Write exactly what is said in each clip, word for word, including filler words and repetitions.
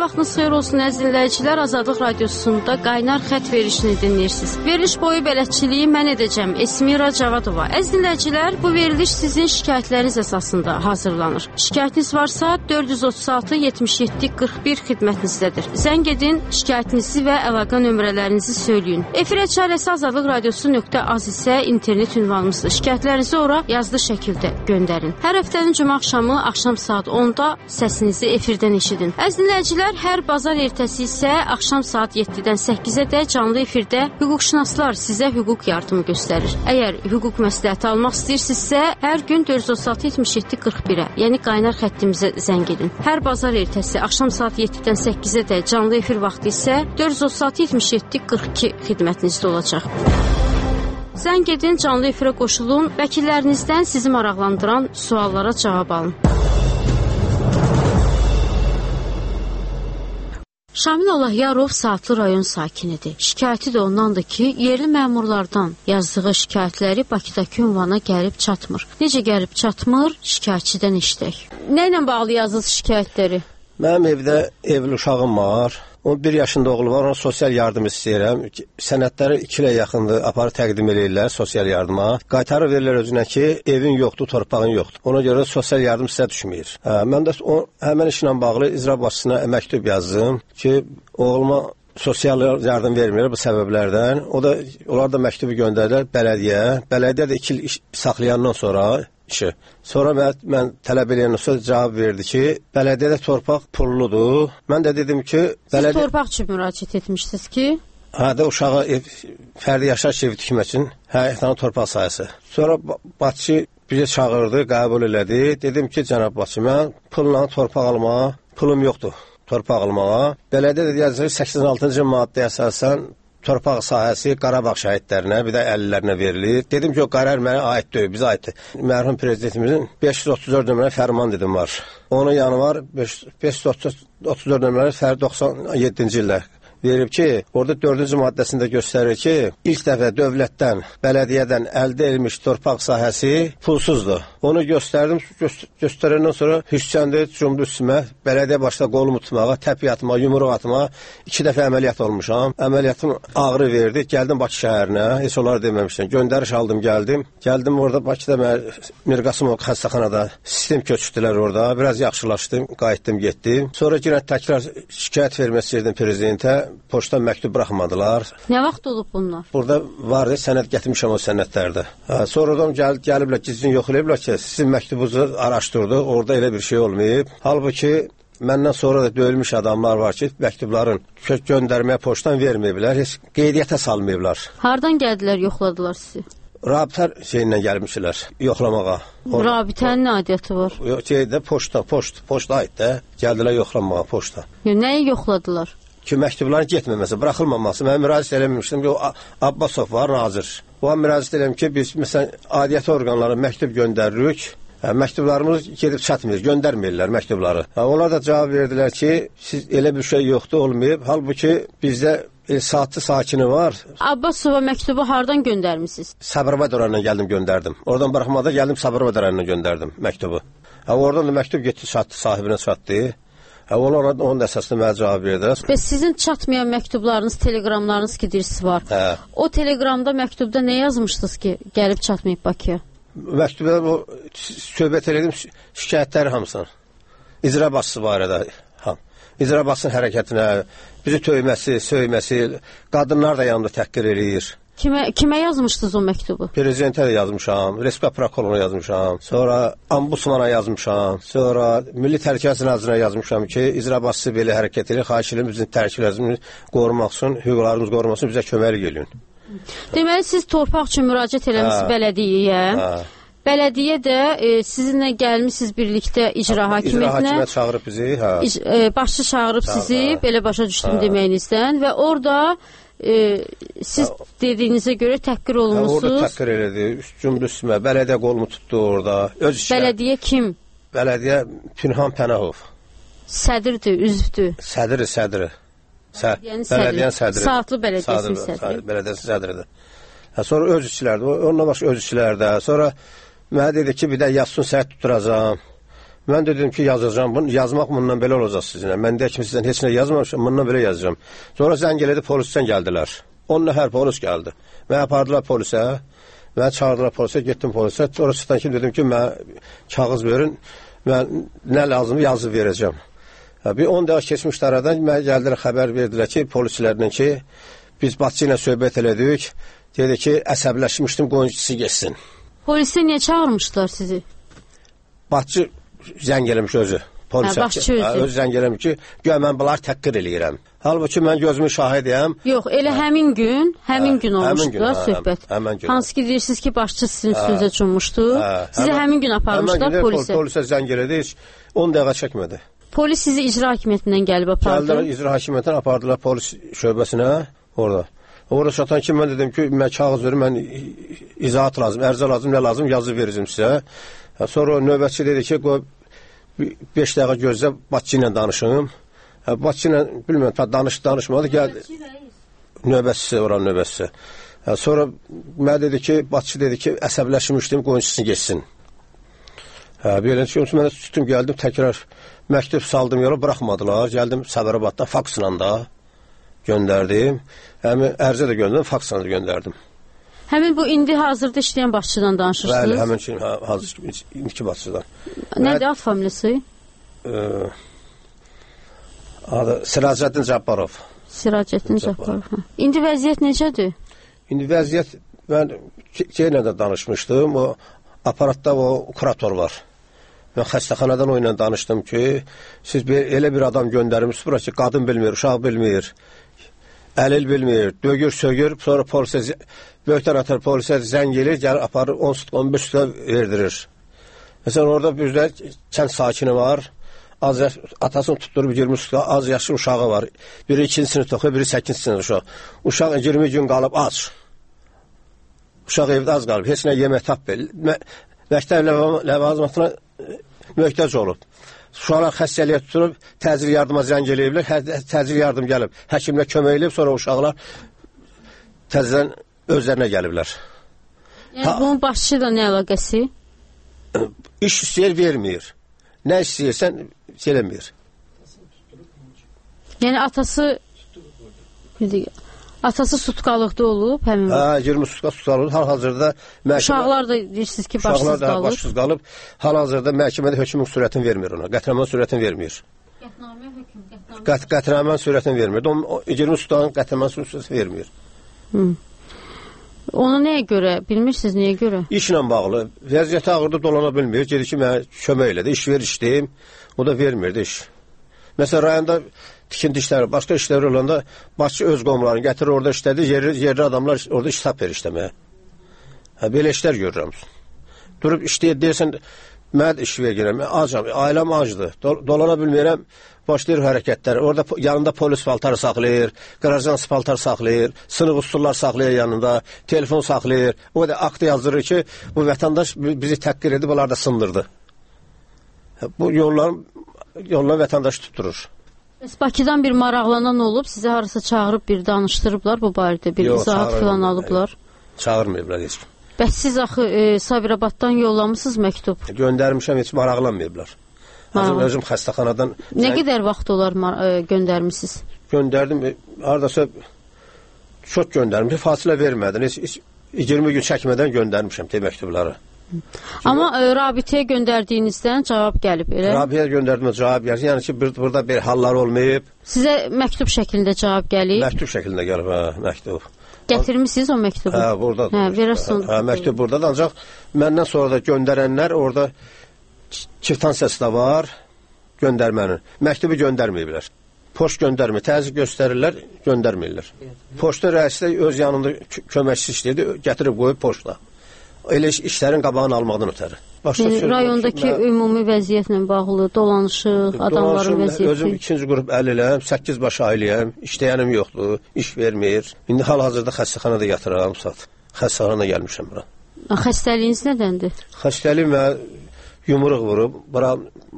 vaxtınız xeyir olsun əziz dinləyicilər. Azadlıq Radiosunda qaynar xətt verilişini dinləyirsiniz. Veriliş boyu bələdçiliyi mən edəcəm. Esmira Cavadova. Əziz dinləyicilər, bu veriliş sizin şikayətləriniz əsasında hazırlanır. Şikayətiniz varsa dörd yüz otuz altı yetmiş yeddi qırx bir xidmətinizdədir. Zəng edin, şikayətinizi və əlaqə nömrələrinizi söyləyin. Efir çarəsi azadlıq radiosu nöqtə az isə internet ünvanımızdır. Şikayətlərinizi ora yazılı şəkildə göndərin. Hər həftənin cümə axşamı axşam saat onda səsinizi efirdən eşidin. Əziz dinləyicilər, hər bazar ertəsi isə axşam saat yeddidən səkkizə də canlı efirdə hüquqşünaslar sizə hüquq yardımı göstərir. Əgər hüquq məsləhəti almaq istəyirsinizsə, hər gün dörd yüz otuz altı yetmiş yeddi qırx birə, yəni qaynar xəttimizə zəng edin. Hər bazar ertəsi axşam saat yeddidən səkkizə də canlı efir vaxtı isə dörd yüz otuz altı yetmiş yeddi qırx iki xidmətinizdə olacaq. Zəng edin, canlı efirə qoşulun, vəkillərinizdən sizi maraqlandıran suallara cavab alın. Şamil Allahyarov Saatlı rayon sakinidir. Şikayəti də ondandır ki, yerli məmurlardan yazdığı şikayətləri Bakıdakı ünvana gəlib çatmır. Necə gəlib çatmır? Şikayətçidən eşidək. Nə ilə bağlı yazılır şikayətləri? Mənim evdə evli uşağım var. on bir yaşında oğlu var, ona sosial yardım istəyirəm. Sənədləri iki ilə yaxındır, aparı təqdim edirlər sosial yardıma. Qaytarı verirlər özünə ki, evin yoxdur, torpağın yoxdur. Ona görə sosial yardım sizə düşməyir. Hə, mən də o, həmən işlə bağlı icra başçısına məktub yazdım ki, oğluma sosial yardım vermirlər bu səbəblərdən. O da, onlar da məktubu göndərdilər bələdiyyə. Bələdiyyə də iki il saxlayandan sonra işi. Sonra mən, mən tələb eləyəndən sonra cavab verdi ki, bələdiyyədə torpaq pulludur. Mən də dedim ki... Bələdiyə... Siz torpaq üçün müraciət etmişsiniz ki? Hə, də uşağa ev, fərdi yaşayış evi tikmək üçün həyətlərin torpaq sayısı. Sonra Bakı bizi çağırdı, qəbul elədi. Dedim ki, cənab Bakı, mən pulla torpaq almağa, pulum yoxdur torpaq almağa. Bələdiyyə də yazır, səksən altıncı maddə əsasən torpaq sahəsi Qarabağ şəhidlərinə, bir də əllilərinə verilir. Dedim ki, o qərar mənə aid deyil, bizə aiddir. Mərhum prezidentimizin beş yüz otuz dörd nömrəli fərman dedim var. Onun yanı var, beş yüz otuz dörd nömrəli fər doxsan yeddinci ildə verib ki, orada dördüncü maddəsində göstərir ki, ilk dəfə dövlətdən, bələdiyyədən əldə edilmiş torpaq sahəsi pulsuzdur. Onu göstərdim, göster göstərəndən sonra hüscəndə cümdü üstümə, bələdiyyə başda qolum tutmağa, təpi atmağa, yumruq atmağa iki dəfə əməliyyat olmuşam. Əməliyyatım ağrı verdi, gəldim Bakı şəhərinə, heç onları deməmişdim. Göndəriş aldım, gəldim. Gəldim orada Bakıda Mirqasımov xəstəxanada sistem köçürdülər orada. Biraz yaxşılaşdım, qayıtdım, getdim. Sonra yenə təkrar şikayət vermək istəyirdim prezidentə. Poçtdan məktub buraxmadılar. Nə vaxt olub bunlar? Burada vardı, sənəd gətirmişəm o sənədlərdə. Hə, sonradan gəl, gəliblər, gizlin yoxlayıblar ki, sizin məktubunuzu araşdırdı, orada elə bir şey olmayıb. Halbuki məndən sonra da döyülmüş adamlar var ki, məktubların göndərməyə poçtdan verməyiblər, heç qeydiyyata salmayıblar. Hardan gəldilər, yoxladılar sizi? Rabitə şeyindən gəlmişlər, yoxlamağa. Or Rabitənin nə adiyyatı var? Yox, şeydə, poçta, poçt, poçta aid də, gəldilər yoxlamağa, poçta. Yox, nəyi yoxladılar? Ki, məktubların getməməsi, buraxılmaması. Mən müraciət eləmişdim ki, o Abbasov var, nazir. O an müraciət eləmişdim ki, biz məsələn, adiyyəti orqanlara məktub göndəririk. Hə, məktublarımız gedib çatmır, göndərmirlər məktubları. Hə, onlar da cavab verdilər ki, siz elə bir şey yoxdur, olmayıb. Halbuki bizdə e, saatçı sakini var. Abbasova məktubu hardan göndərmişsiniz? Sabirabad rayonundan gəldim, göndərdim. Oradan buraxmada gəldim, Sabirabad rayonundan göndərdim məktubu. Hə, oradan da məktub getdi, çatdı, sahibinə çatdı. Hə, onlar onun əsasında mənə cavab verdilər. Bəs sizin çatmayan məktublarınız, telegramlarınız ki, dirisi var. Hə. O telegramda, məktubda nə yazmışdınız ki, gəlib çatmayıb Bakıya? Məktubda o söhbət elədim, şikayətləri hamısını. İcra başçısı barədə. Ham. İcra başçısının hərəkətinə, bizi töyməsi, söyməsi, qadınlar da yanında təhqir eləyir. Kimə, kimə yazmışdınız o məktubu? Prezidentə də yazmışam, Respublika prokuroruna yazmışam, sonra Ombudsmana yazmışam, sonra Milli Təhlükəsizlik Nazirliyinə yazmışam ki, icra başçısı belə hərəkət edir, xahiş edirəm bizim tərkiblərimizi qorumaq üçün, hüquqlarımızı qorumaq üçün bizə köməlik eləyin. Deməli, siz torpaq üçün müraciət eləmişsiniz bələdiyyəyə. Bələdiyyə də e, sizinlə gəlmişsiniz birlikdə icra hakimiyyətinə. İcra hakimiyyət çağırıb bizi. Hə. İc e, başçı çağırıb hə, sizi, hə. Belə başa düşdüm hə. Deməyinizdən və orada e, siz hə. Dediyinizə görə təhqir olunmuşsunuz. Hə, orada təhqir elədi, üstümdə üstümə. Bələdiyyə qolumu tutdu orada. Öz işlə. Bələdiyyə kim? Bələdiyyə Pünhan Pənahov. Sədrdir, üzvdür. Sədri, sədri. Sə Bələdiyyə sədri. Saatlı bələdiyyəsinin sədri. Bələdiyyə sədridir. Hə, sonra öz işlərdir. Onunla başqa öz işlərdə. Sonra mənə dedi ki, bir də yazsın səhət tuturacam. Mən dedim ki, yazacağam. Bunu yazmaq bundan belə olacaq sizinlə. Mən də kimi sizdən heç nə yazmamışam, bundan belə yazacağam. Sonra zəng elədi, polisdən gəldilər. on nəfər polis gəldi. Məni apardılar polisə. Məni çağırdılar polisə, getdim polisə. Sonra çıxdan ki, dedim ki, mən kağız verin. Mən nə lazımdır yazıb verəcəm. Bir on dəqiqə keçmişdi aradan, mənə gəldilər, xəbər verdilər ki, polislərdən ki, biz Batçı ilə söhbət elədik. Dedi ki, əsəbləşmişdim, qonşusu geçsin. Polisə niyə çağırmışdılar sizi? Batçı zəng eləmiş özü. Polisə, hə, başçı özü. Özü zəng eləmiş ki, göyə mən bunları təqqir eləyirəm. Halbuki mən gözümün şahidiyəm. Yox, elə hə. həmin gün, həmin hə, gün olmuşdular həmin gün, söhbət. Hə, həmin gün. Hansı ki, deyirsiniz ki, başçı sizin üstünüzə cunmuşdu. Hə, sizi həmin, həmin gün aparmışlar həmin polisə. Pol polisə zəng elədi, heç on dəqiqə çəkmədi. Polis sizi icra hakimiyyətindən gəlib apardı. Gəldilər, icra hakimiyyətindən apardılar polis şöbəsinə orada. Orada çatan ki, mən dedim ki, mən kağız verim, mən izahat lazım, ərzə lazım, nə lazım yazıb verəcəm sizə. Sonra növbətçi dedi ki, qoy beş dəqiqə gözlə, Batçı ilə danışım. Batçı ilə, bilmirəm, danış, danışmadı, gəldi. Növbətçisi, oran növbətçisi. Sonra mənə dedi ki, Batçı dedi ki, əsəbləşmişdim, qonşusu geçsin. Belə ki, mən tutdum, gəldim, təkrar məktub saldım yola, buraxmadılar. Gəldim Səbərabadda, faksla da göndərdim. Həmin ərzə də göndərdim, faksla da göndərdim. Həmin bu indi hazırda işləyən başçıdan danışırsınız? Bəli, həmin ki, hazır, indiki başçıdan. Nədir ad familiyası? Adı Siracəddin Cabbarov. Siracəddin Cabbarov. İndi vəziyyət necədir? İndi vəziyyət, mən yenə də danışmışdım, o aparatda o kurator var. Mən xəstəxanadan o ilə danışdım ki, siz bir, elə bir adam göndərmişsiniz bura ki, qadın bilmir, uşaq bilmir, əlil bilmir, dögür, sögür, sonra polisə, böyükdən atar polisə zəng gelir, gəlir, aparır, on süt, on beş sütə verdirir. Məsələn, orada bir də kənd sakini var, az yaş, atasını tutturub iyirmi sütə, az yaşlı uşağı var. Biri ikinci sinif oxuyur, biri səkkinci sinif uşaq. Uşaq iyirmi gün qalıb aç. Uşaq evdə az qalıb, heç nə yemək tap verir. Məktəb ləvazimatına möhtac olub. Uşaqlar xəstəliyə tuturub, təcil yardıma zəng eləyiblər, təcil yardım gəlib, həkimlə kömək eləyib, sonra uşaqlar təzədən özlərinə gəliblər. Yəni, bunun başçı da nə əlaqəsi? İş istəyir, vermir. Nə istəyirsən, eləmir. Yəni, atası atası sutqalıqda olub, həmin hə, iyirmi sutka sutqalıqda, hal-hazırda məhkəmə... Uşaqlar da deyirsiniz ki, başsız qalıb. Uşaqlar da başsız qalıb, hal-hazırda məhkəmədə hökmün sürətini vermir ona, qətnamə sürətini vermir. Qətnamə hökm, qətnamə... Qət, qətnamə sürətini vermir, iyirmi sutkanın qətnamə sürətini vermir. Hı. Onu nəyə görə, bilmirsiniz nəyə görə? İşlə bağlı, vəziyyəti ağırda dolana bilmir, gedir ki, mənə kömək elədi, iş ver işləyim, o da vermirdi iş. Məsələn, rayonda tikinti işləri, başqa işləri olanda başçı öz qomlarını gətirir, orada işlədi, yerli, yerli adamlar orada iş tap verir işləməyə. Hə, belə işlər görürəm. Durub işləyir, deyirsən, mən iş vergirəm, acam, ailəm acdır, do dolana bilmirəm, başlayır hərəkətlər. Orada yanında polis paltarı saxlayır, qarajan paltar saxlayır, sınıq usturlar saxlayır yanında, telefon saxlayır. O da akt yazdırır ki, bu vətəndaş bizi təqqir edib, onlar da sındırdı. Bu yolların, yollar vətəndaş tutturur. Bəs Bakıdan bir maraqlanan olub, sizi harasa çağırıb bir danışdırıblar bu barədə, bir Yox, izahat filan alıblar? Çağırmayıblar heç kim. Bəs siz axı e, Sabirabaddan yollamışsınız məktub? Göndərmişəm, heç maraqlanmayıblar. Azım özüm xəstəxanadan... Nə sən... qədər vaxt olar e, göndərmişsiniz? Göndərdim, e, haradasa çox göndərmişim, fasilə vermədin. Heç, heç iyirmi gün çəkmədən göndərmişəm te məktubları. Amma e, rabitəyə göndərdiyinizdən cavab gəlib, elə? Rabitəyə göndərdimə cavab gəlib, yəni ki, bir, burada bir hallar olmayıb. Sizə məktub şəklində cavab gəlib? Məktub şəklində gəlib, hə, məktub. Gətirmişsiniz o məktubu? Hə, buradadır. Hə, verərsən. Hə, məktub buradadır, ancaq məndən sonra da göndərənlər orada kvitaniyası da var, göndərmənin. Məktubu göndərməyiblər. Poçt göndərmir, təzyiq göstərirlər, göndərmirlər. Poçtun rəisi də öz yanında köməkçisi işləyirdi, gətirib qoyub poçtla. Elə iş, işlərin qabağını almaqdan ötəri. Yəni, rayondakı mən... ümumi vəziyyətlə bağlı, dolanışıq, adamların vəziyyəti. Özüm ikinci qrup əliləm, səkkiz baş ailəyəm, işləyənim yoxdur, iş vermir. İndi hal-hazırda xəstəxanada yatıram, saat. Xəstəxanada gəlmişəm bura. Xəstəliyiniz nədəndir? Xəstəliyim və yumruq vurub, bura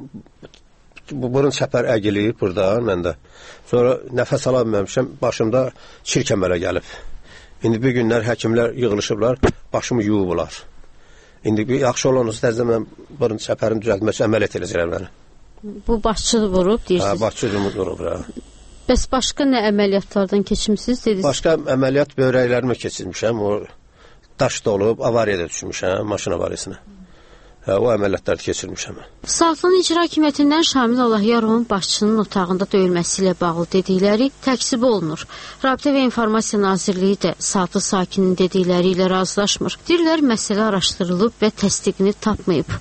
burun çəpər əgiliyib burada məndə. Sonra nəfəs ala bilməmişəm, başımda çir kəmərə gəlib. İndi bir günlər həkimlər yığılışıblar, başımı yuyublar. İndi bir yaxşı olanız təzə mən burun çəpərini düzəltmək əməliyyat edəcəklər məni. Bu başçı vurub deyirsiniz? Hə, başçı vurub, hə. Bəs başqa nə əməliyyatlardan keçmişsiniz dediniz? Başqa əməliyyat bövrəklərimi keçirmişəm. O daş dolub, avariyada düşmüşəm, maşın avariyasına. Hə, o əməliyyatları keçirmişəm. Saatlığın icra hakimiyyətindən Şamil Allahyarovun başçının otağında döyülməsi ilə bağlı dedikləri təkzib olunur. Rabitə və İnformasiya Nazirliyi də Saatlı sakinin dedikləri ilə razılaşmır. Deyirlər, məsələ araşdırılıb və təsdiqini tapmayıb.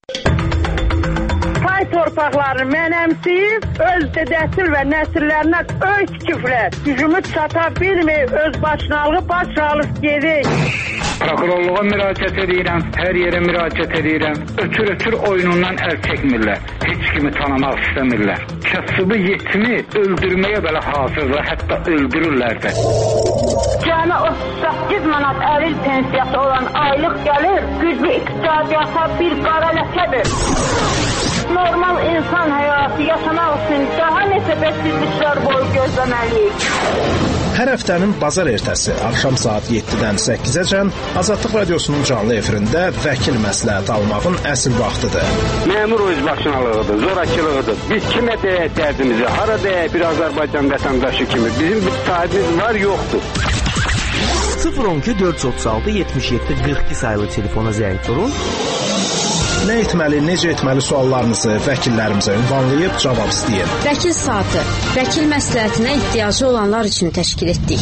Pay torpaqlarını mənəmsiyib, öz dedəsil və nəsillərinə öz küfrət, gücümü çata bilməyib, öz başınalığı baş alıb gedir. Prokurorluğa müraciət edirəm, hər yerə müraciət edirəm. Ötür-ötür oyunundan əl çəkmirlər, heç kimi tanımaq istəmirlər. Kasıbı yetimi öldürməyə belə hazırlar, hətta öldürürlər də. Cəmi otuz səkkiz manat əril pensiyası olan aylıq gəlir, güclü iqtisadiyyata bir qara ləkədir. Normal insan həyatı yaşamaq üçün daha neçə bəksizliklər boyu gözləməliyik. Hər həftənin bazar ertəsi axşam saat yeddidən səkkizəcən Azadlıq Radiosunun canlı efirində vəkil məsləhət almağın əsl vaxtıdır. Məmur özbaşınalığıdır, zorakılığıdır. Biz kimə deyək dərdimizi, hara deyək bir Azərbaycan vətəndaşı kimi. Bizim bir sahibimiz var, yoxdur. sıfır on iki dörd yüz otuz altı yetmiş yeddi qırx iki sayılı telefona zəng vurun. Nə etməli, necə etməli suallarınızı vəkillərimizə ünvanlayıb cavab istəyin. Vəkil saatı, vəkil məsləhətinə ehtiyacı olanlar üçün təşkil etdik.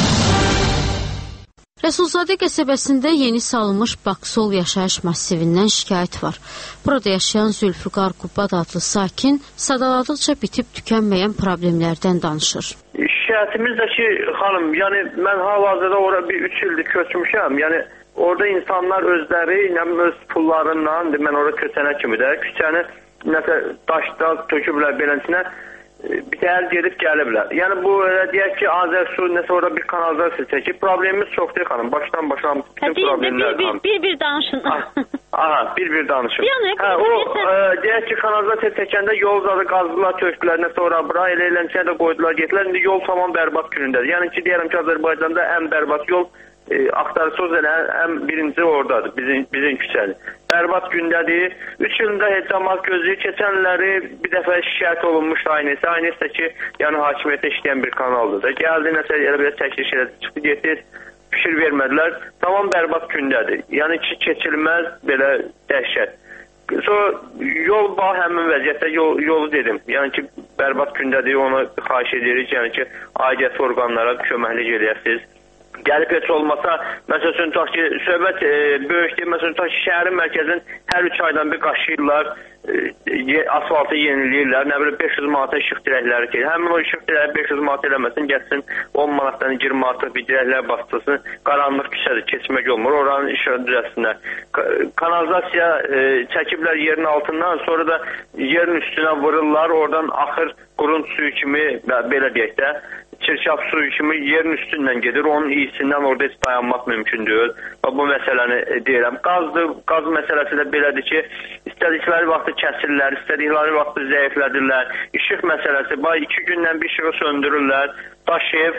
Rəsulzadə qəsəbəsində yeni salınmış Baksol yaşayış massivindən şikayət var. Burada yaşayan Zülfüqar Qubad adlı sakin sadaladıqca bitib tükənməyən problemlərdən danışır. Şikayətimiz də ki, xanım, yəni mən hal-hazırda ora bir üç ildir köçmüşəm. Yəni orada insanlar özləri, öz pullarından, mən orada köçənə kimi də, küçəni nəsə daşda töküblər beləsinə, bir təhər gedib gəliblər. Yəni bu, deyək ki, Azərsu nəsə orada bir kanalizasiya çəkib, problemimiz çoxdur xanım, başdan başa bütün problemlər. Bir-bir danışın. Aha, bir-bir danışın. Hə, o, deyək ki, kanalizasiya çəkəndə yol zadı qazdılar, tökdülər, nəsə ora bura, elə eləmişə də qoydular, getdilər, indi yol tamam bərbad günündədir. Yəni ki, deyərəm ki, Azərbaycanda ən bərbad yol E, axtarısız elə ən birinci oradadır, bizim, bizim küçəli. Bərbad gündədir. üç ildə heç cəmaat gözləyir. Keçənləri bir dəfə şikayət olunmuşdu aynəsə. Aynəsə ki, yəni hakimiyyətə işləyən bir kanaldır da. Gəldi, nəsə elə belə çəkiliş elədi, çıxdı, getdi, fikir vermədilər. Tamam bərbad gündədir. Yəni ki, keçilməz belə dəhşət. Sonra yol bax həmin vəziyyətdə yol, yolu dedim. Yəni ki, bərbad gündədir, onu xahiş edirik. Yəni ki, aidiyyəti orqanlara köməklik eləyəsiniz. Gəlib heç olmasa, məsəl üçün, tutaq ki, söhbət e, böyükdür, məsəl üçün, tutaq ki, şəhərin mərkəzin hər üç aydan bir qaşıyırlar, e, asfaltı yeniləyirlər, nə bilir, beş yüz manata işıq dirəkləri gelir. Həmin o işıq dirəkləri beş yüz manat eləməsin, gəlsin on manatdan iyirmi manatlıq bir dirəklər bastırsın, qaranlıq küçədir, keçmək olmur, oranın işığı düzəlsinlər. Kanalizasiya e, çəkiblər yerin altından, sonra da yerin üstünə vururlar, oradan axır qurun suyu kimi, belə deyək də, çirkab suyu kimi yerin üstündən gedir. Onun iyisindən orada heç dayanmaq mümkündür. Bu məsələni deyirəm. Qazdır, qaz məsələsi də belədir ki, istədikləri vaxtı kəsirlər, istədikləri vaxtı zəiflədirlər. İşıq məsələsi, bax iki gündən bir işığı söndürürlər. Daş ev,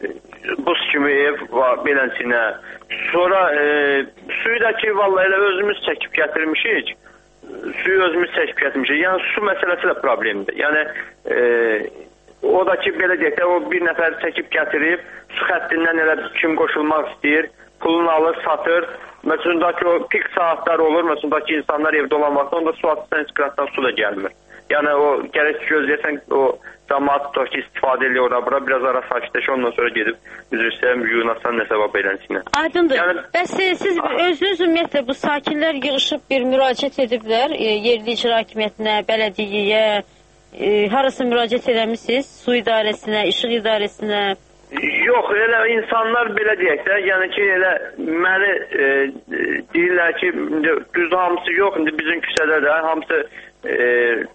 buz kimi ev var beləsinə. Sonra e, suyu da ki, vallahi elə özümüz çəkib gətirmişik. Suyu özümüz çəkib gətirmişik. Yəni su məsələsi də problemdir. Yəni e, o da ki, belə deyək də, o bir nəfər çəkib gətirib, su xəttindən elə kim qoşulmaq istəyir, pulunu alır, satır. Məsələn, ki, o pik saatlar olur, məsələn, ki, insanlar evdə olan vaxtda, onda su atırsan, heç qıratdan su da gəlmir. Yəni, o, gərək gözləyəsən, o cəmaat tutaq ki, istifadə edilir ora-bura, biraz ara sakitləşir, ondan sonra gedib, üzr istəyəm, yuyunasan, nəsə var beləsinə. Aydındır. Yəni, bəs siz özünüz ümumiyyətlə bu sakinlər yığışıb bir müraciət ediblər, yerli icra hakimiyyətinə, bələdiyyə, E, harası müraciət eləmişsiniz? Su idarəsinə, işıq idarəsinə? Yox, elə insanlar belə deyək də, yəni ki, elə məni e, deyirlər ki, düz hamısı yox, indi bizim küçədə də hamısı e,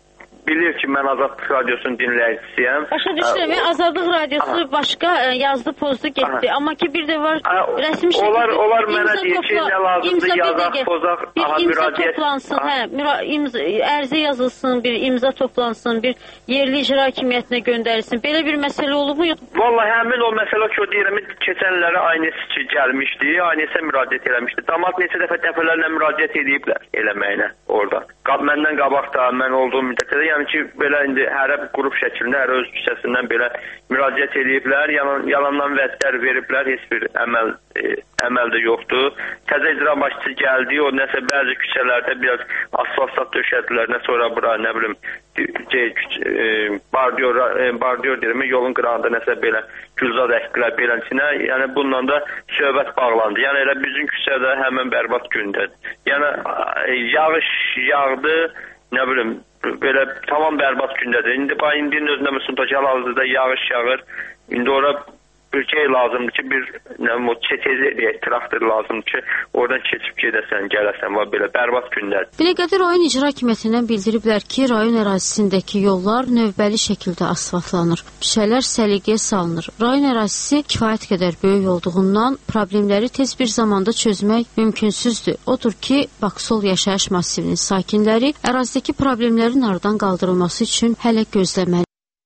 bilir ki mən Azadlıq Radiosunun dinləyicisiyəm. Başa düşürəm, Azadlıq Radiosu aha. başqa yazdı, pozdu, getdi. Aha. Amma ki bir də var aha. rəsmi şəkildə onlar, onlar mənə deyir ki, nə lazımdır, yazaq, pozaq, bir aha, imza müraciət. toplansın, hə, imza, ərizə yazılsın, bir imza toplansın, bir yerli icra hakimiyyətinə göndərilsin. Belə bir məsələ olub mu? Vallahi həmin o məsələ ki, o deyirəm, keçənlərə aynəsi ki, gəlmişdi, aynəsə müraciət eləmişdi. Damat neçə dəfə dəfələrlə müraciət ediblər eləməyinə orada. Məndən qabaq da, mən olduğum müddətdə, yəni ki, belə indi hərə qrup şəklində, hərə öz küçəsindən belə müraciət ediblər, yalan, yalandan vədlər veriblər, heç bir əməl, e, əməl də yoxdur. Təzə icra başçısı gəldi, o nəsə bəzi küçələrdə biraz asfalt döşədilər, nə sonra bura, nə bilim, e, bardiyor, e, bardiyor deyirəm, yolun qırağında nəsə belə gülzad əkdilər beləsinə, yəni bununla da söhbət bağlandı. Yəni elə bizim küçədə həmən bərbad gündədir. Yəni yağış yağdı, nə bilim, belə tamam bərbad gündədir. İndi bax indinin özündə məsələn hal-hazırda yağış yağır. İndi ora bir şey lazımdır ki, bir nə o çetezi deyək, traktor lazımdır ki, oradan keçib gedəsən, gələsən, var belə bərbad gündədir. Binəqədi rayon icra hakimiyyətindən bildiriblər ki, rayon ərazisindəki yollar növbəli şəkildə asfaltlanır. Küçələr səliqəyə salınır. Rayon ərazisi kifayət qədər böyük olduğundan problemləri tez bir zamanda çözmək mümkünsüzdür. Odur ki, Baksol yaşayış masivinin sakinləri ərazidəki problemlərin aradan qaldırılması üçün hələ gözləməli.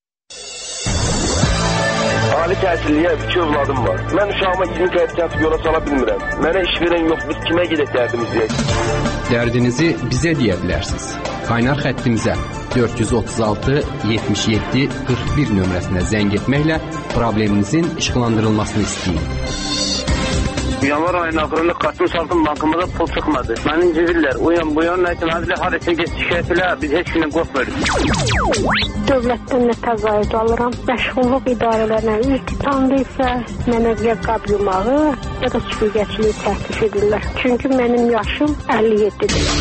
Ali təhsilliyə iki övladım var. Mən uşağıma iyirmi fərqət yola sala bilmirəm. Mənə iş verən yox, biz kimə gedək dərdimizi? Dərdinizi bizə deyə bilərsiniz. Qaynar xəttimizə dörd yüz otuz altı yetmiş yeddi qırx bir nömrəsinə zəng etməklə probleminizin işıqlandırılmasını istəyin. Yanvar ayının axırında Qasım Saltın bankımıza pul çıxmadı. Məni incidirlər. Uyan bu yan nəsin? Hazırla harasa geç şikayət elə. Biz heç kimdən qorxmuyoruz. Dövlətdən nə təzayüd alıram. Məşğulluq idarələrinə iltitamda isə mənə ya qab yumağı, ya da süpürgəçiliyi təklif edirlər. Çünki mənim yaşım əlli yeddidir.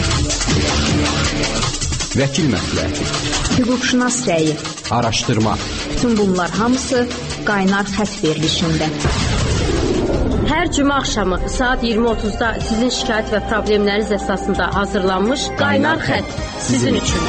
Vəkil məsləhəti. Hüquqşünas rəyi. Araşdırma. Bütün bunlar hamısı qaynar xət verilişində. Hər cümə axşamı saat iyirmi otuzda sizin şikayət və problemləriniz əsasında hazırlanmış Qaynar Xət sizin üçün.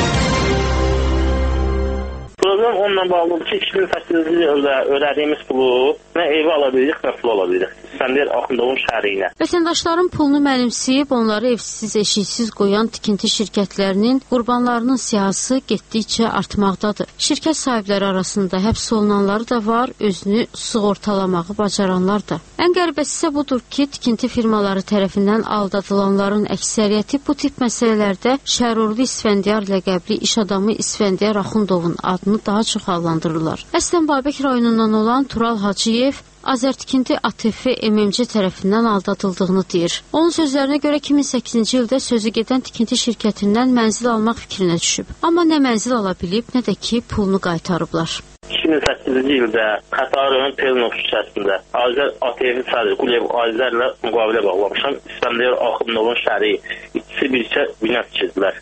Problem onunla bağlıdır ki, iki min səkkizinci ildə ödədiyimiz pulu nə evi ala bilirik, nə pul ala bilirik. İsfəndiyar Axundovun şəhəriyinə. Vətəndaşların pulunu mənimsəyib, onları evsiz, eşiksiz qoyan tikinti şirkətlərinin qurbanlarının siyahısı getdikcə artmaqdadır. Şirkət sahibləri arasında həbs olunanları da var, özünü sığortalamağı bacaranlar da. Ən qəribəsi isə budur ki, tikinti firmaları tərəfindən aldadılanların əksəriyyəti bu tip məsələlərdə Şərurlu İsfəndiyar ləqəbli iş adamı İsfəndiyar Axundovun adını daha çox adlandırırlar. Əslən Babək rayonundan olan Tural Hacıyev Azərtikinti A T F M M C tərəfindən aldadıldığını deyir. Onun sözlərinə görə iki min səkkizinci ildə sözü gedən tikinti şirkətindən mənzil almaq fikrinə düşüb. Amma nə mənzil ala bilib, nə də ki, pulunu qaytarıblar. iki min səkkizinci ildə Xətai Pelnov küçəsində Azər A T F sədri Qulev Azərlə müqavilə bağlamışam. İsfəndiyar Axundovun şəhəri ikisi bircə bina tikildilər.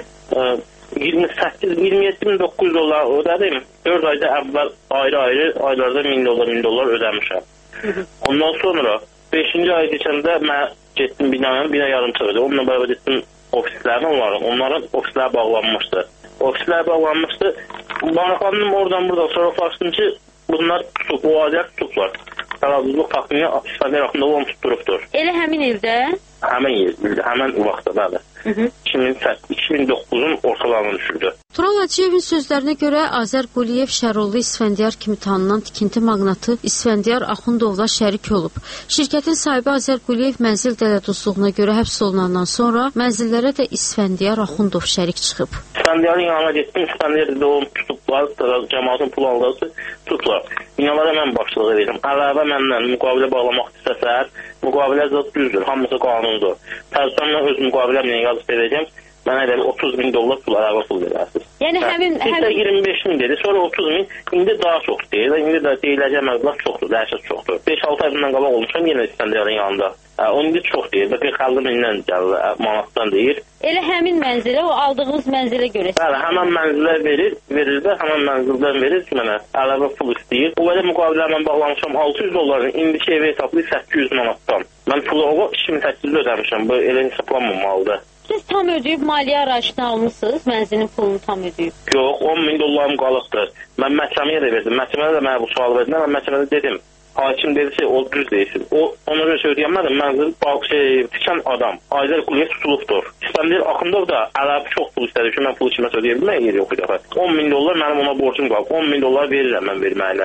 iyirmi səkkiz iyirmi yeddi min doqquz yüz dollar ödədim. dörd ayda əvvəl ayrı-ayrı aylarda min dollar min dollar ödəmişəm. Ondan sonra beşinci ay keçəndə mən getdim binaya, bina yarımçıq ödədim. Onunla bərabər getdim ofislərini onların. Onların ofisləri bağlanmışdı. Ofislər bağlanmışdı. Maraqlandım oradan buradan sonra başladım ki, bunlar tutub, o azər tutublar. Tərazuzluq taxmini İsfəndiyar Axundov onu tutturubdur. Elə həmin ildə? Həmin ildə, həmin vaxtda, bəli. iki min doqquzun ortalarına düşürdü. Tural Hacıyevin sözlərinə görə Azər Quliyev Şərurlu İsfəndiyar kimi tanınan tikinti maqnatı İsfəndiyar Axundovla şərik olub. Şirkətin sahibi Azər Quliyev mənzil dələduzluğuna görə həbs olunandan sonra mənzillərə də İsfəndiyar Axundov şərik çıxıb. İsfəndiyarın yanına getdim, İsfəndiyar da onu tutublar, cəmaatın pul aldıqsı tutublar. Binalara mən başlığı verim. Əlavə məndən müqavilə bağlamaq istəsər, müqavilə zət düzdür, hamısı qanundur. Tərsanla öz müqaviləmlə yazıb verəcəm. Mənə elə otuz min dollar pul əlavə pul verərsiniz. Yəni həmin həmin iyirmi beş min dedi, sonra otuz min, indi daha çox deyir. İndi də deyiləcək məbləğ çoxdur, dəhşət çoxdur. beş altı ay bundan qabaq olmuşam yenə İsfəndiyarın yanında. O indi çox deyir, qırx əlli mindən gəlir, manatdan deyir. Elə həmin mənzilə, o aldığınız mənzilə görə. Bəli, həmin mənzilə verir, verir də, həmin mənzildən verir ki, mənə əlavə pul istəyir. O belə müqavilələ bağlamışam altı yüz dolların, indiki evi hesablayıb səkkiz yüz manatdan. Mən pulu o iki min səkkiz yüz ödəmişəm, bu elə hesablanmamalıdır. Siz tam ödəyib maliyyə arayışını almısınız, mənzilin pulunu tam ödəyib? Yox, on min dollarım qalıqdır. Mən məhkəməyə də verdim. Məhkəmədə də mənə bu sual verdim. Mən məhkəmədə dedim. Hakim dedi ki, o düz deyilsin. O, ona görə söyləyəmədim. Mənzil şey, tikən adam. Ayzər Quliyev tutulubdur. İspandiya Axundov da əlavə çox pul istədi ki, mən pulu kimə söyləyə bilmək yeri yox idi. on min dollar mənim ona borcum qalıb. on min dollar verirəm mən verməklə.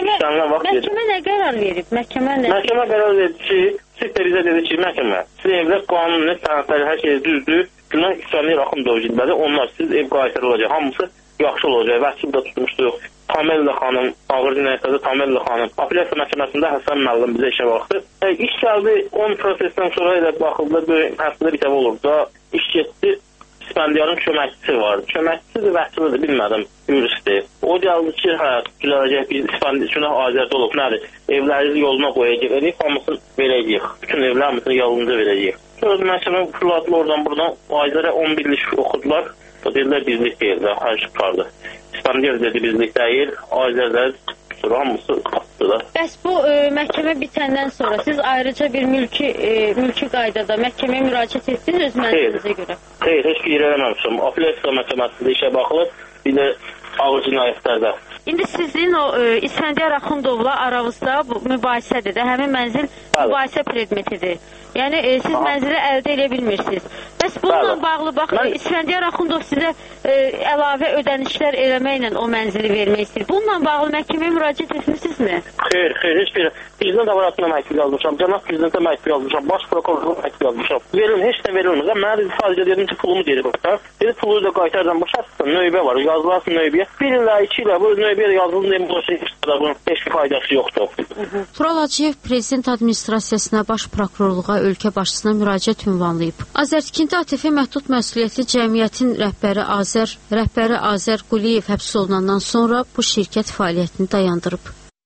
Məhkəmə nə qərar verib? Məhkəmə nə? Məhkəmə qərar verdi ki, siz də bizə dedi ki, məhkəmə, sizin evdə qanuni, sənətləri, hər şey düzdür. Günah İspandiya Axundov cilbədir. Onlar siz ev qaytarı olacaq. Hamısı yaxşı olacaq. Vəkil də tutmuşduq. Tamella xanım, ağır cinayətlərdə Tamella xanım, apellyasiya məhkəməsində Həsən müəllim bizə işə baxdı. E, iş gəldi, on prosesdən sonra elə baxıldı, həftədə bir dəfə olurdu da, iş getdi, İspandiyanın köməkçisi vardı. Köməkçisidir, vəkilidir, bilmədim, yuristdir. O gəldi ki, hə, düzələcək, biz İspandiya Azərdə olub, nədir, evlərinizi yoluna qoyacaq, eləyib, hamısını verəcəyik, bütün evlər hamısını yolunca verəcəyik. Sonra məhkəmə fırladılar oradan buradan, Azərə on birlik oxudular, dedilər bizlik deyirlər, hər şey çıxardı. İspandiya dedi bizlik deyil, Azərlər sonra hamısı atdılar. Bəs bu e, məhkəmə bitəndən sonra siz ayrıca bir mülki e, mülki qaydada məhkəməyə müraciət etdiniz öz mənzilinizə görə? Xeyr, heç bir yerə eləməmişəm. Apellyasiya məhkəməsində işə baxılır, bir də ağır cinayətlərdə. İndi sizin o e, İspandiya Axundovla aranızda bu mübahisədir də, həmin mənzil mübahisə predmetidir. Yəni e, siz Aha. mənzili əldə edə bilmirsiniz. Bəs bununla Bəli. bağlı bax, mən... İspandiya Axundov sizə e, əlavə ödənişlər eləməklə o mənzili vermək istəyir. Bununla bağlı məhkəməyə müraciət etmisinizmi? Xeyr, xeyr, heç bir. Prezident aparatına məktub yazmışam, cənab prezidentə məktub yazmışam, baş prokurorluğa məktub yazmışam. Verilmir, heç nə verilmir. Mən dedi, sadəcə dedim ki, pulumu geri baxar. Dedi, pulu da qaytardan başarsın, növbə var, yazılarsın növbəyə. Bir ilə, iki ilə, bu növbəyə yazılın, deyim, bu şey bunun heç bir faydası yoxdur. Tural Hacıyev prezident administrasiyasına, baş prokurorluğa, ölkə başçısına müraciət ünvanlayıb. Azərtikinti A T F məhdud məsuliyyətli cəmiyyətin rəhbəri Azər, rəhbəri Azər Quliyev həbs olunandan sonra bu şirkət fəaliyyətini dayandırıb.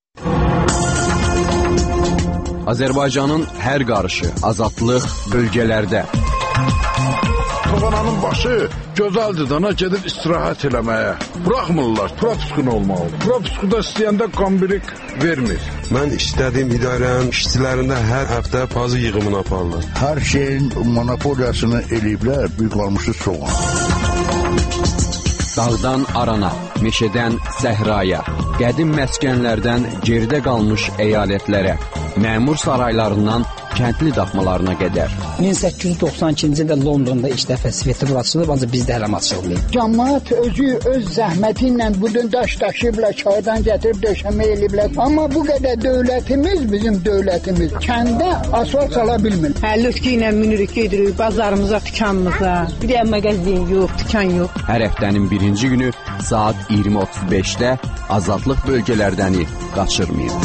Azərbaycanın hər qarışı, azadlıq bölgələrdə. Toğananın başı gözəldir dana gedib istirahət eləməyə. Buraxmırlar, propiskun olmalı. Propiskuda istəyəndə qambirik vermir. Mən istədiyim idarənin işçilərində hər həftə pazı yığımını aparırlar. Hər şeyin monopoliyasını eləyiblər, büyük qalmışı soğan. Dağdan arana, meşədən səhraya, qədim məskənlərdən geridə qalmış əyalətlərə, məmur saraylarından kəndli daxmalarına qədər. min səkkiz yüz doxsan ikinci ildə Londonda ilk dəfə svetofor açılıb, ancaq bizdə hələm açılmayıb. Cəmaət özü öz zəhməti ilə budun daş daşıyıblar, çaydan gətirib döşəmə eləyiblər. Amma bu qədər dövlətimiz, bizim dövlətimiz kəndə asfalt sala bilmir. Həlləşki ilə minirik, gedirik bazarımıza, dükanımıza. Bir də mağazin yox, dükan yox. Hər həftənin birinci günü saat iyirmi otuz beşdə azadlıq bölgələrdəni qaçırmayın.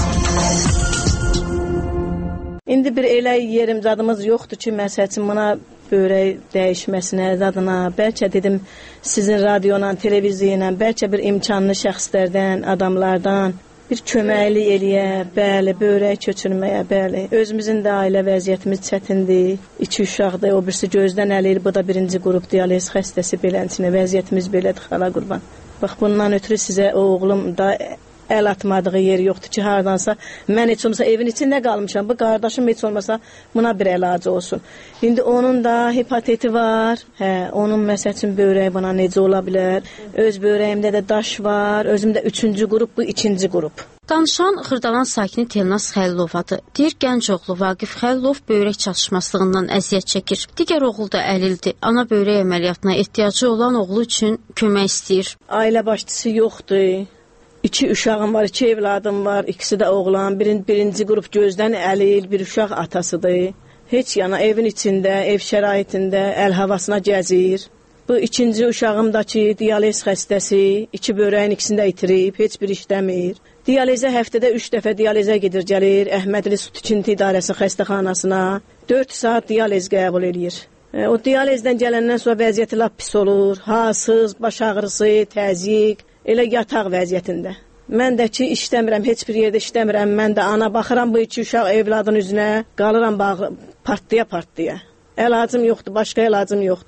İndi bir elə yerim zadımız yoxdur ki, məsələn, buna böyrək dəyişməsinə, zadına, bəlkə dedim sizin radioyla, televiziya ilə, bəlkə bir imkanlı şəxslərdən, adamlardan bir köməkli eləyə, bəli, böyrək köçürməyə, bəli. Özümüzün də ailə vəziyyətimiz çətindir, iki uşaqdır, o birisi gözdən əliyir, bu da birinci qrup dializ xəstəsi belənçinə, vəziyyətimiz belədir, xala qurban. Bax, bundan ötürü sizə o oğlum da əl atmadığı yer yoxdur ki, hardansa mən heç olmasa evin içində qalmışam, bu qardaşım heç olmasa buna bir əlacı olsun. İndi onun da hepatiti var, hə, onun məsəl üçün böyrəyi buna necə ola bilər, öz böyrəyimdə də daş var, özümdə üçüncü qrup, bu ikinci qrup. Danışan Xırdalan sakini Telnaz Xəlilovadır. Deyir, gənc oğlu Vaqif Xəlilov böyrək çatışmazlığından əziyyət çəkir. Digər oğlu da əlildir. Ana böyrək əməliyyatına ehtiyacı olan oğlu üçün kömək istəyir. Ailə başçısı yoxdur. İki uşağım var, iki evladım var, ikisi də oğlan. Birin, birinci qrup gözdən əlil, bir uşaq atasıdır. Heç yana evin içində, ev şəraitində, əl havasına gəzir. Bu ikinci uşağımdakı dializ xəstəsi, iki böyrəyin ikisində itirib, heç bir işləmir. Dializə həftədə üç dəfə dializə gedir, gəlir Əhmədli Su Tikinti İdarəsi xəstəxanasına. dörd saat dializ qəbul edir. E, o dializdən gələndən sonra vəziyyəti lap pis olur. Hasız, baş ağrısı, təzyiq. Elə yataq vəziyyətində. Mən də ki, işləmirəm, heç bir yerdə işləmirəm. Mən də ana baxıram bu iki uşaq evladın üzünə, qalıram bağı, partlıya partlıya. Əlacım yoxdur, başqa əlacım yoxdur.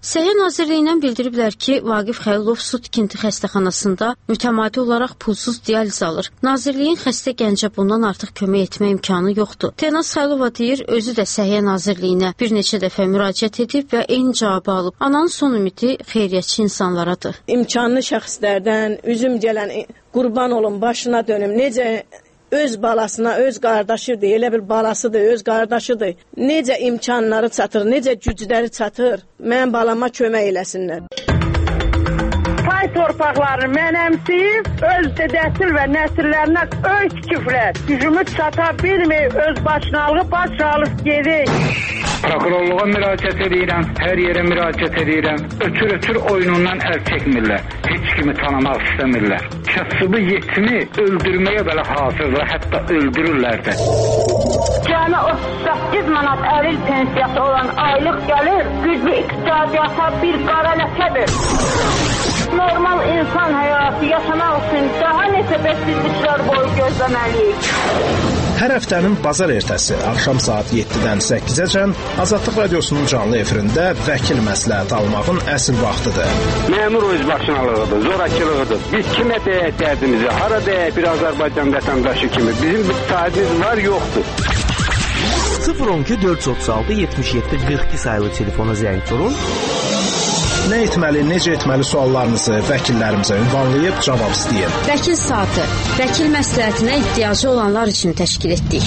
Səhiyyə Nazirliyindən bildiriblər ki, Vaqif Xəlilov su tikinti xəstəxanasında mütəmadi olaraq pulsuz dializ alır. Nazirliyin xəstə gəncə bundan artıq kömək etmə imkanı yoxdur. Tenaz Xəlilova deyir, özü də Səhiyyə Nazirliyinə bir neçə dəfə müraciət edib və eyni cavabı alıb. Ananın son ümidi xeyriyyətçi insanlaradır. İmkanlı şəxslərdən üzüm gələn qurban olun, başına dönüm. Necə öz balasına, öz qardaşıdır, elə bir balasıdır, öz qardaşıdır. Necə imkanları çatır, necə gücləri çatır, mənim balama kömək eləsinlər. Pay torpaqlarını mənəmsiyib, öz dədəsil və nəsillərinə öy tikiblər. Gücümü çata bilməyib, öz başınalığı baş alıb gedir. Prokurorluğa müraciət edirəm, hər yerə müraciət edirəm. Ötür-ötür oyunundan əl çəkmirlər. Heç kimi tanımaq istəmirlər. Kasıbı yetimi öldürməyə belə hazırlar, hətta öldürürlər də. Cəmi otuz səkkiz manat əril pensiyası olan aylıq gəlir, güclü iqtisadiyyata bir qara ləkədir. Normal insan həyatı yaşamaq üçün daha neçə bəsizliklər boyu gözləməliyik. Hər həftənin bazar ertəsi axşam saat yeddidən səkkizəcən Azadlıq Radiosunun canlı efirində vəkil məsləhəti almağın əsl vaxtıdır. Məmur özbaşınalığıdır, zorakılığıdır. Biz kimə deyək dərdimizi, hara deyək bir Azərbaycan vətəndaşı kimi. Bizim bir sahibimiz var, yoxdur. sıfır on iki dörd yüz otuz altı yetmiş yeddi qırx iki sayılı telefona zəng vurun. Nə etməli, necə etməli suallarınızı vəkillərimizə ünvanlayıb cavab istəyin. Vəkil saatı, vəkil məsləhətinə ehtiyacı olanlar üçün təşkil etdik.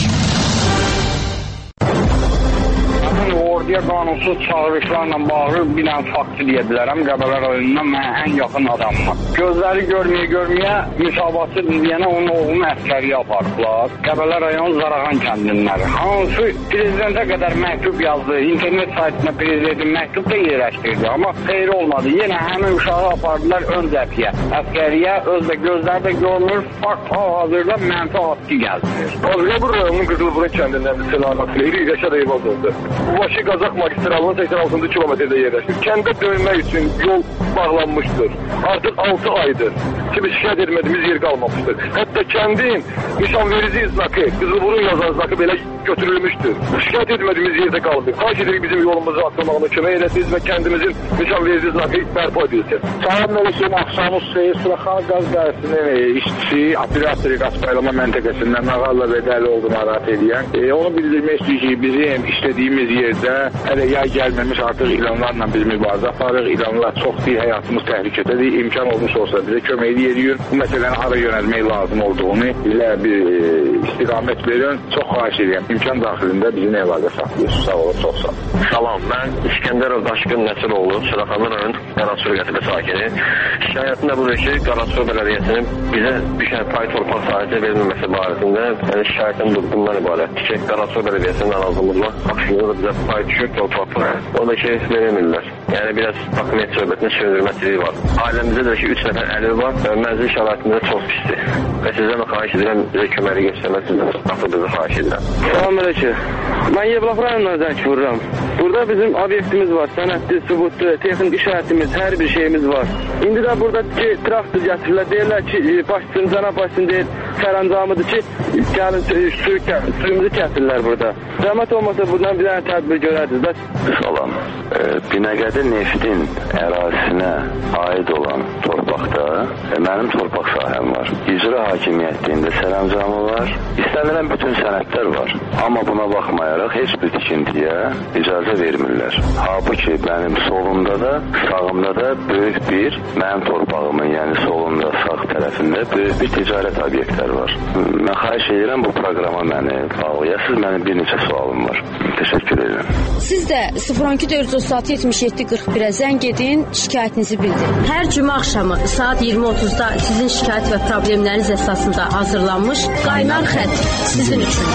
Orduya qanunsuz çağırışlarla bağlı bir dənə faktı deyə bilərəm. Qəbələ rayonundan mənə ən yaxın adamım. Gözləri görməyə-görməyə müsabatı deyənə onun oğlunu əskəriyə apardılar. Qəbələ rayon Zarağan kəndinləri. Hansı prezidentə qədər məktub yazdı. İnternet saytına prezidentin məktub da yerləşdirdi. Amma xeyri olmadı. Yenə həmin uşağı apardılar ön cəbhəyə. Əskəriyə özdə gözləri də görünür. Fakt hal-hazırda mənfi haqqı gəldirir. Qəbələ rayonunun Qızılburun kəndindən Selamat Leyli Rəşad Eyvaz oldu. Bu başı Qazax magistralının səksən altıncı kilometrdə yerləşir. Kəndə dönmək üçün yol bağlanmışdır. Artıq altı aydır ki, biz şikayət etmədiyimiz yer qalmamışdır. Hətta kəndin nişanverici znakı, Qızılburun yazan znakı belə götürülmüşdür. Şikayət etmədiyimiz yerdə qalıb. Xahiş edirik bizim yolumuzu açılmağına kömək edəsiniz və kəndimizin nişanverici znakı bərpa edilsin. Salam əleykum, axşamınız xeyir. Suraxan qaz dairesinin işçisi, operator qaz paylama məntəqəsindən Nağalla və Dəli oldu narahat edən. E, onu bildirmək istəyir ki, bizim işlədiyimiz yerdə hələ yay gəlməmiş artıq ilanlarla biz mübarizə aparırıq. İlanlar çox deyil, həyatımız təhlükədədir. İmkan olmuş olsa bizə kömək edirik. Bu məsələni hara yönəlmək lazım olduğunu bizə bir e, istiqamət verin. Çox xahiş edirəm. İmkan daxilində bizimlə əlaqə saxlayırsınız. Sağ olun, çox sağ olun. Salam, mən İskəndərov Daşqın Nəsiroğlu, Suraxanlı rayon Qaraçor qəsəbə sakini. Şikayətim də budur ki, Qaraçor bələdiyyəsinin bizə düşən pay torpaq sahəsi verilməməsi barəsində yəni şikayətim bundan ibarətdir ki, Qaraçor bələdiyyəsinin narazılıqla haqqında da bizə pay düşür torpaqlar. Orada ki, verilmirlər. Yəni biraz hakimiyyət söhbətinin söndürməsiliyi var. Ailəmizdə də ki, üç nəfər əlil var və mənzil şəraitində çox pisdir. Və sizdən də xahiş edirəm, bizə köməli göstərməsindən atılığınızı xahiş edirəm. Salam əleykum. Mən Yevlax rayonundan zəng vururam. Burada bizim obyektimiz var, sənədli, sübutlu, texnik işarətimiz, hər bir şeyimiz var. İndi də burada ki, traktor gətirirlər, deyirlər ki, başçısın, cənab başçısın deyir, sərəncamıdır ki, gəlin suyu, suyumuzu kəsirlər burada. Zəhmət olmasa buradan bir dənə tədbir görərdiniz. Salam. E, Binəqədi Neftin ərazisinə aid olan torpaqda e, mənim torpaq sahəm var. İcra hakimiyyətliyində sərəncamı var. İstənilən bütün sənədlər var. Amma buna baxmayaraq heç bir tikintiyə icazə vermirlər. Halbuki mənim solumda da, sağımda da böyük bir mənim torpağımın, yəni solumda, sağ tərəfində böyük bir ticarət obyektləri var. Mən xahiş edirəm bu proqrama məni bağlayasınız. Mənim bir neçə sualım var. Təşəkkür edirəm. Siz də sıfır on iki dörd yüz otuz altı yetmiş yeddi qırx birə zəng edin, şikayətinizi bildirin. Hər cümə axşamı saat iyirmi otuzda sizin şikayət və problemləriniz əsasında hazırlanmış Qaynar xətt sizin üçün.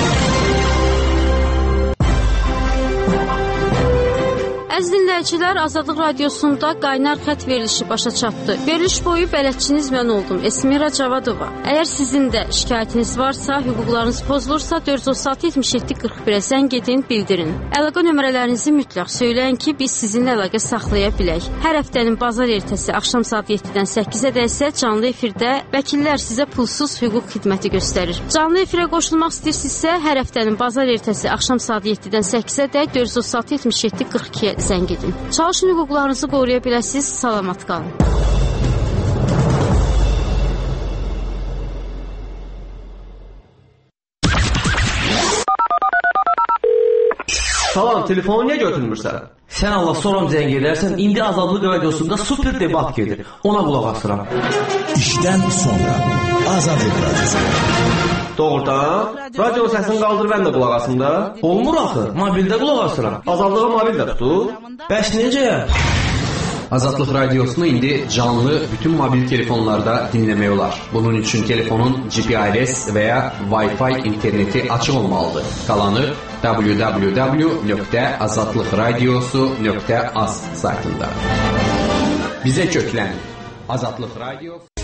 Əziz dinləyicilər, Azadlıq Radiosunda Qaynar xətt verilişi başa çatdı. Veriliş boyu bələdçiniz mən oldum, Esmira Cavadova. Əgər sizin də şikayətiniz varsa, hüquqlarınız pozulursa dörd yüz otuz altı yetmiş yeddi qırx birə zəng edin, bildirin. Əlaqə nömrələrinizi mütləq söyləyin ki, biz sizinlə əlaqə saxlaya bilək. Hər həftənin bazar ertəsi axşam saat yeddidən səkkizə isə canlı efirdə vəkillər sizə pulsuz hüquq xidməti göstərir. Canlı efirə qoşulmaq istəyirsinizsə, hər həftənin bazar ertəsi axşam saat yeddidən səkkizə dörd yüz otuz altı yetmiş yeddi qırx ikiyə zəng zəng edin. Çalışın hüquqlarınızı qoruya biləsiniz. Salamat qalın. Salam, telefonu niyə götürmürsən? Sən Allah soram zəng edərsən, indi Azadlıq radiosunda super debat gedir. Ona qulaq asıram. İşdən sonra Azadlıq radiosu. Doğrudan? Radio səsini qaldır, mən də qulaq asım da. Olmur axı, mobildə qulaq asıram. Azadlığa mobildə tutur. Bəs necə? Azadlıq radiosunu indi canlı bütün mobil telefonlarda dinləmək olar. Bunun üçün telefonun G P R S və ya Wi-Fi interneti açıq olmalıdır. Qalanı w w w nöqtə azadlıqradiosu nöqtə az saytında. Bizə köklən. Azadlıq Radio